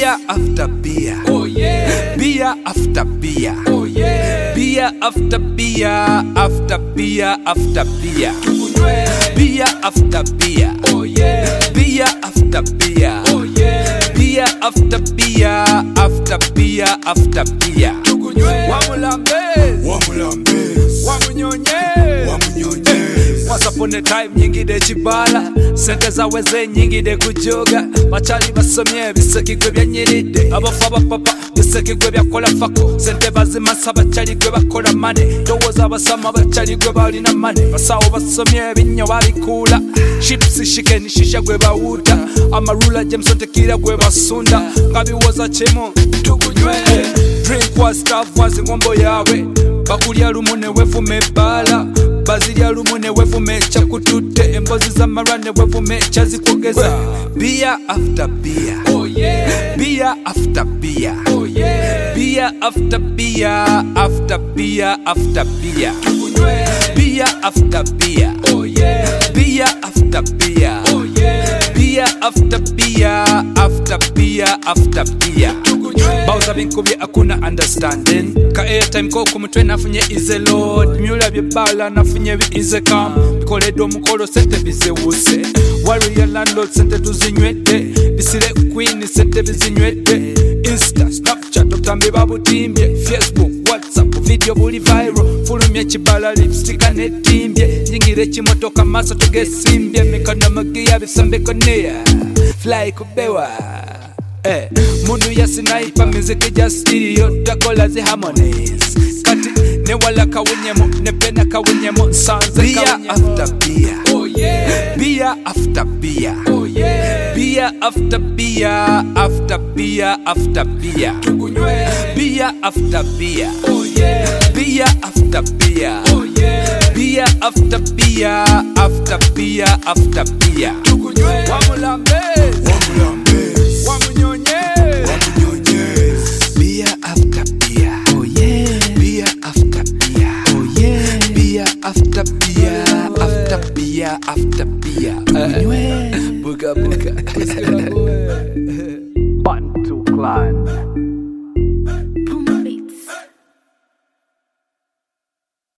Beer after beer. Oh yeah. Beer after beer. Oh yeah. Beer after beer. After beer after beer. Tukunywe. Beer after beer. Oh yeah. Beer after beer. Oh yeah. Beer after beer. After beer after beer. Tukunywe. Wamulambezi. Wamulambezi. Wamunyonye. Wamunyonye. Once upon a time nyingide chibala, sente zaweze nyingide kujoga. Bachali basomye bisekigwe byanyiride, abafa bapapa bisekigwe byakola fako. Sente bazimasa bachali gwe bakola mane, towoza basama bachali gwe balina mane. Basawo basomye binyo babikula, chips chicken shisha gwe bawuta, amarula Jameson tekira gwe basunda, kabiwoza chemo tukunywe. Drink was stuff was ngombo yawe, bakulya lumune wefume bala. Bazilya lumune wefume chakutute, embozi za marane wefume chazikogeza. Beer after beer. Oh yeah. Beer after beer. Oh yeah. Beer after beer. After beer after beer. Tukunywe. Beer after beer. Oh yeah. Beer after beer. Oh yeah. Beer after beer. After beer after beer. Tukunywe. Bauza binkubye akuna understanding. Ka airtime ko kumutwe nafunye ize load. Myula byebala nafunye bi ize calm. Bikoledde omukolo sente bizewuse. Warrior landlord sente tuzinywedde. Bisire queen sente bizinywedde. Insta, Snapchat otambi babutimbye. Facebook, WhatsApp, video buli viral. Fulumye kibala lipstick anetimbye. Nyingire kimotoka maso tugesimbye. Mikono mugiya bisambeko neya. Fly kubewa. Mundu ya sniper music just stereo takola zi harmonies. Kati ne wala kawunyemo ne pena kawunyemo sanze Beer kawunyemo. after beer. Oh yeah. Beer after beer. Oh yeah. Beer after beer. After beer after beer. Tukunywe. Beer after beer. Oh yeah. Beer after beer. Oh yeah. Beer after beer. After beer after beer. Tukunywe. Wamulambezi. Wamulambezi. Wamunyonye. Wamunyonye. Beer after beer. Oh yeah. Beer after beer. Oh yeah. Beer after beer. After beer after beer. Buga buga. Bantu clan.